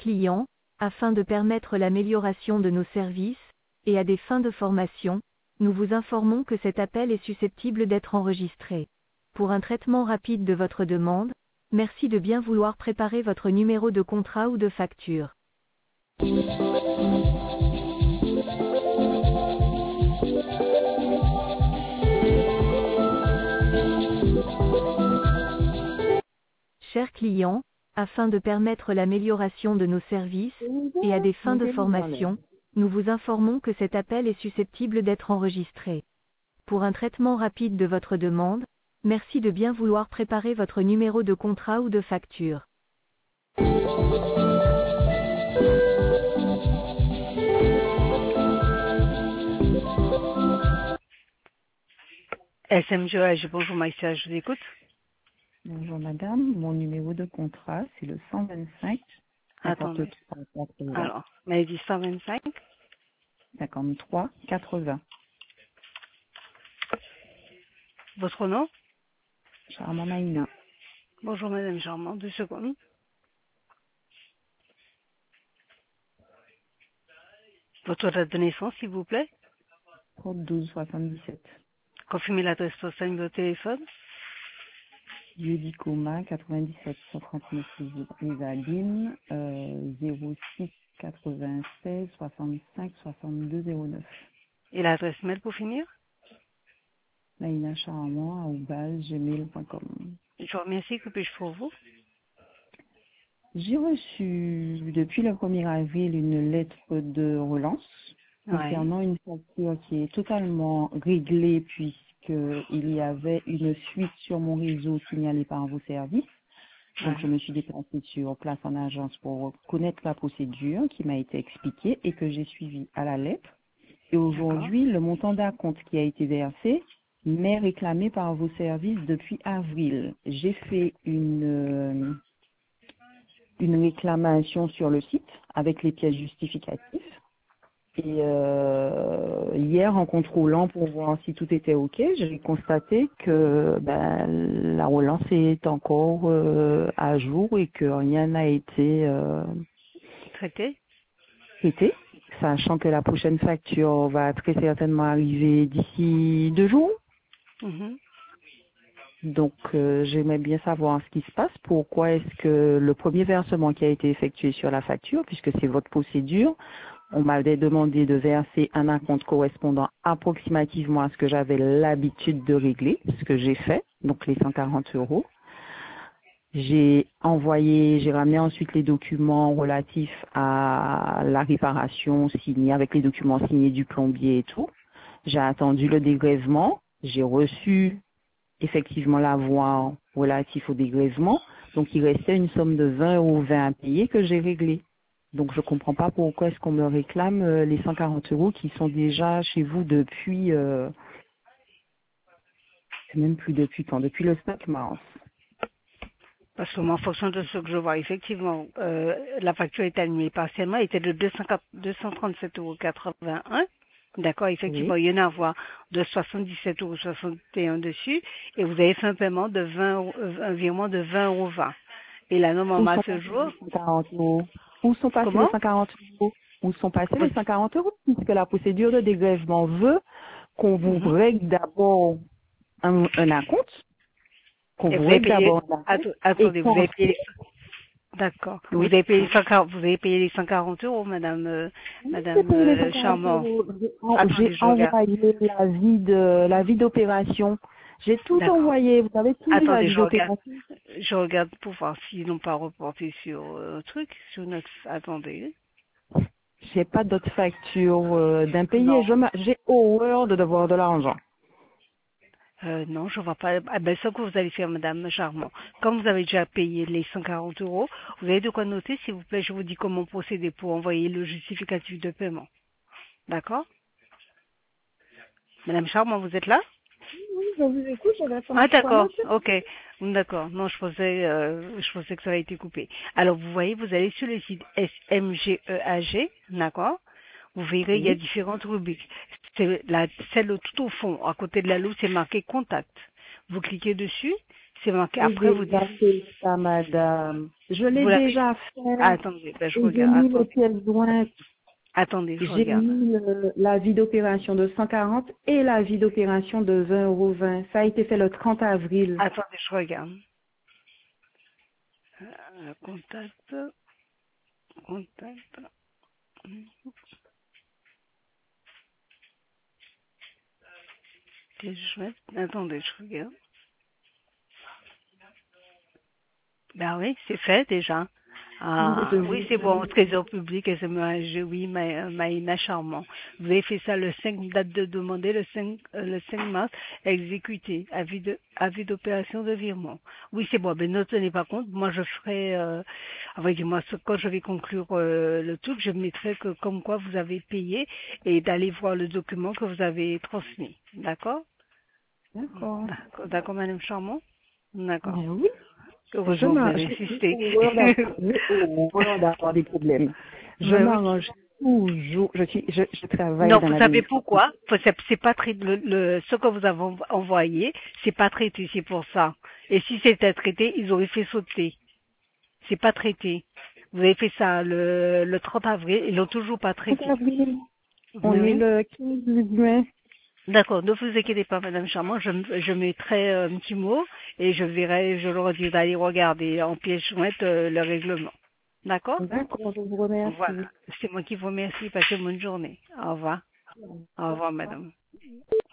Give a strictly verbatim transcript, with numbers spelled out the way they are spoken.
clients, afin de permettre l'amélioration de nos services, et à des fins de formation, nous vous informons que cet appel est susceptible d'être enregistré. Pour un traitement rapide de votre demande, merci de bien vouloir préparer votre numéro de contrat ou de facture. Chers clients, afin de permettre l'amélioration de nos services, et à des fins de formation, nous vous informons que cet appel est susceptible d'être enregistré. Pour un traitement rapide de votre demande, merci de bien vouloir préparer votre numéro de contrat ou de facture. S M G A G, bonjour Maïssa, je vous écoute. Bonjour madame, mon numéro de contrat c'est le cent vingt-cinq Attendez. cinquante-trois quatre-vingts. Alors, vous m'avez dit cent vingt-cinq cinquante-trois quatre-vingts. Votre nom? Charmant Maïna. Bonjour madame Charmant, deux secondes. Votre date de naissance, s'il vous plaît? douze soixante-dix-sept. Confirmez l'adresse postale, numéro de téléphone. Lieu d'Icoma, quatre-vingt-dix-sept cent trente-neuf les Aguines, euh, zéro six quatre-vingt-seize soixante-cinq soixante-deux zéro neuf. Et l'adresse mail pour finir? Maïna Charmant, arobase gmail point com. Je vous remercie, que puis-je pour vous? J'ai reçu depuis le premier avril une lettre de relance concernant Ouais. une facture qui est totalement réglée puisqu'il y avait une fuite sur mon réseau signalée par vos services. Donc Ouais. je me suis déplacée sur place en agence pour connaître la procédure qui m'a été expliquée et que j'ai suivie à la lettre. Et aujourd'hui, le montant d'acompte qui a été versé m'est réclamé par vos services depuis avril. J'ai fait une... euh, une réclamation sur le site avec les pièces justificatives. Et euh, hier, en contrôlant pour voir si tout était OK, j'ai constaté que ben, la relance est encore euh, à jour et que rien n'a été euh, Traité? traité, sachant que la prochaine facture va très certainement arriver d'ici deux jours. Mhm. Donc, euh, j'aimerais bien savoir ce qui se passe. Pourquoi est-ce que le premier versement qui a été effectué sur la facture, puisque c'est votre procédure, on m'avait demandé de verser un acompte correspondant approximativement à ce que j'avais l'habitude de régler, ce que j'ai fait, donc les cent quarante euros. J'ai envoyé, j'ai ramené ensuite les documents relatifs à la réparation signée avec les documents signés du plombier et tout. J'ai attendu le dégrèvement. J'ai reçu effectivement l'avoir relatif au dégrèvement. Donc, il restait une somme de vingt euros vingt à payer que j'ai réglée. Donc, je ne comprends pas pourquoi est-ce qu'on me réclame euh, les cent quarante euros qui sont déjà chez vous depuis, euh, c'est même plus depuis quand, depuis le cinq mars. Parce que moi, en fonction de ce que je vois, effectivement, euh, la facture est annulée partiellement, elle était de deux cent trente-sept euros quatre-vingt-un. D'accord, effectivement, Oui. il y en a à voir de soixante-dix-sept euros soixante et un dessus, et vous avez fait un paiement de vingt, euros- euh, un virement de vingt euros vingt. Et là, Où normalement, à sont ce passés jour, les cent quarante euros? Où sont passés les comment? cent quarante euros? Où sont passés les cent quarante euros? Puisque la procédure de dégrèvement veut qu'on vous Mhm. règle d'abord un, un acompte, qu'on Et vous vous avez règle payé, d'abord un acompte, att- et attendez, vous avez payé qu'ensuite, les, d'accord, vous oui, avez payé les cent quarante, vous avez payé les cent quarante euros, madame, euh, oui, j'ai madame payé les euh, cent quarante Charmant. euros. J'ai en- j'ai Attendez, je regarde. envoyé l'avis de l'avis d'opération. J'ai tout D'accord. envoyé. Vous avez tous les Attendez, avis je regarde. d'opération. Je regarde pour voir s'ils n'ont pas reporté sur euh, un truc, sur notre... Attendez. J'ai pas d'autres factures euh, Non. d'impayés. Je m'a- J'ai horreur de devoir de l'argent. Euh, non, je vois pas. Ah ben, ce que vous allez faire, madame Charmant. Comme vous avez déjà payé les cent quarante euros, vous avez de quoi noter, s'il vous plaît, je vous dis comment procéder pour envoyer le justificatif de paiement. D'accord? Madame Charmant, vous êtes là? Oui, je vous écoute, j'avais Ah attendu quoi d'accord, noter. ok, d'accord. Non, je pensais, euh, je pensais que ça avait été coupé. Alors vous voyez, vous allez sur le site S M G E A G, d'accord. Vous verrez, il y a Oui. différentes rubriques. C'est la, celle tout au fond, à côté de la loupe, c'est marqué contact. Vous cliquez dessus C'est marqué. Et Après, j'ai vous déjà dites, fait ça, madame. Je l'ai vous l'avez. déjà fait Attendez, ben, je et j'ai regarde. mis les Attendez, pièces jointes. attendez, je J'ai regarde. mis le- l'avis d'opération de cent quarante et l'avis d'opération de vingt euros vingt. Ça a été fait le trente avril. Attendez, je regarde. Euh, contact, contact. Pièce jointe. Attendez, je regarde. Ben oui, c'est fait déjà. Ah, Je oui, vous c'est bon, au prie. trésor public, et c'est ma, je, oui, ma, Maïna Charmant. Vous avez fait ça le cinq, date de demander, le cinq, euh, le cinq mars, exécuté, avis de, avis d'opération de virement. Oui, c'est bon, ben ne tenez pas compte, moi je ferai, euh, avec moi, ce- quand je vais conclure euh, le truc, je mettrai que comme quoi vous avez payé et d'aller voir le document que vous avez transmis. D'accord? D'accord. D'accord, d'accord, Madame Charmant? D'accord. Ben oui. Je Heureusement, vous m'arrange. avez J'ai insisté. horreur d'avoir j'ai horreur d'avoir des problèmes. Je Mais oui. m'arrange toujours. Je suis, je, je travaille Non, dans vous savez l'administration. pourquoi? Parce que c'est pas traité, le, le- ce que vous avez env- envoyé, c'est pas traité, c'est pour ça. Et si c'était traité, ils auraient fait sauter. C'est pas traité. Vous avez fait ça le, le trente avril, ils l'ont toujours pas trente traité. avril. Mais On est oui. le quinze juin. D'accord, ne vous inquiétez pas, Madame Charmant, je, m- je mettrai euh, un petit mot et je verrai, je leur dis d'aller regarder en pièce jointe euh, le règlement. D'accord? D'accord, je vous Voilà. remercie. C'est moi qui vous remercie. Passez une bonne journée. Au revoir. Au revoir, madame.